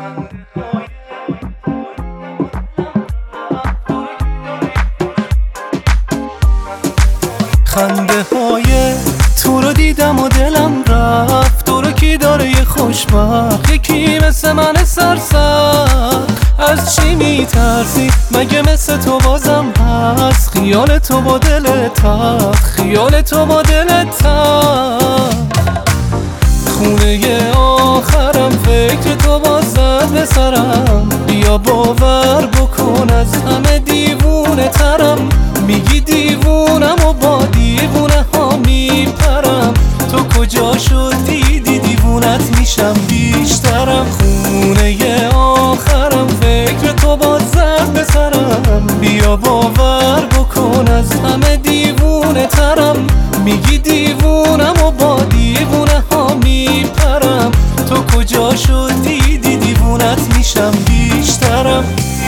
خنده های تو رو دیدم و دلم رفت. تو رو کی داره یه خوشبخت، یکی مثل من سرسخت؟ از چی میترسی؟ مگه مثل تو بازم هست؟ خیال تو با دلت تخت، خیال تو با دلت تخت. خونه آخرم فکر تو باز زد به سرم. بیا باور بکن از همه دیوونه ترم. میگی دیوونم و با دیوونه ها میپرم. تو کجا شدی دیوونت میشم بیشترم. خونه آخرم فکر تو باز زد به سرم. بیا باور بکن از همه دیوونه ترم. میگی دیوونم و با دیوونه ها میپرم. تو کجا شدی دیوونت میشم بیشترم.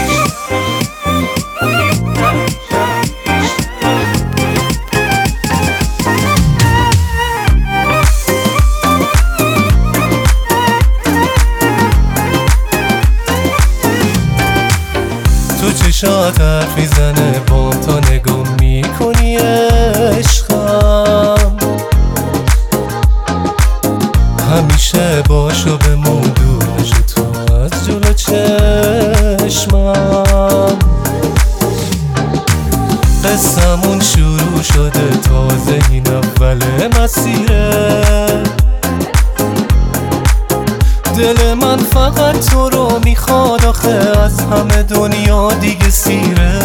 تو چشات حرف میزنه بام تا نگاه میکنی عشقم. همیشه باشو بمون دور نشو تو از جلو چشمم. قصمون شروع شده تازه این اول مسیره. دل من فقط تو رو میخواد آخه از همه دنیا دیگه سیره.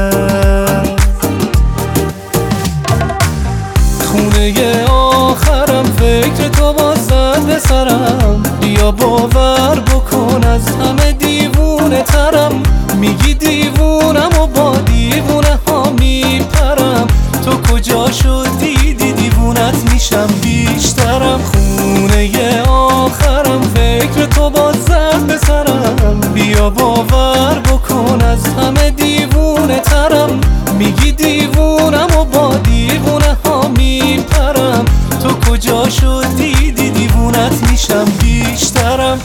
خونه آخرم فکر تو باز زد به سرم. بیا باور بکن از همه دیوونه ترم. میگی دیوونم و با دیوونه ها میپرم. تو کجا شدی دیوونت میشم بیشترم. خونه آخرم فکر تو باز زد به سرم. بیا باور بکن از همه دیوونه ترم. میگی دیوونم و با دیوونه ها میپرم. تو کجا شدی دیوونت میشم بیشترم.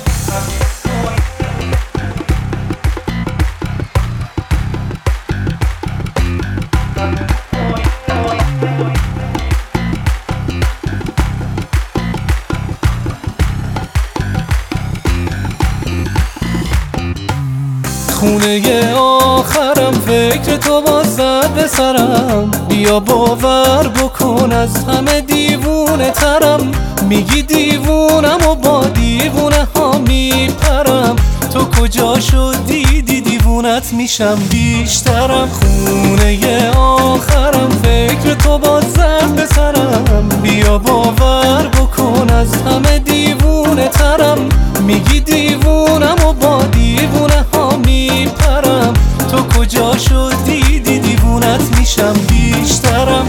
خونه آخرم فکر تو باز زد به سرم. بیا باور بکن از همه دیوونه ترم. میگی دیوونم و با دیوونه ها میپرم. تو کجا شدی دیوونت میشم بیشترم. خونه آخرم فکر تو باز زد به سرم. بیا باور بکن از همه دیوونه ترم. میگی دیوونم و با دیوونه ها میپرم. تو کجا شدی دیوونت میشم بیشترم.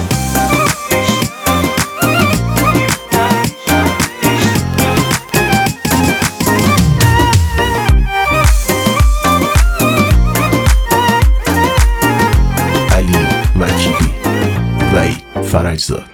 علی وکیلی، وحید فرجزاد.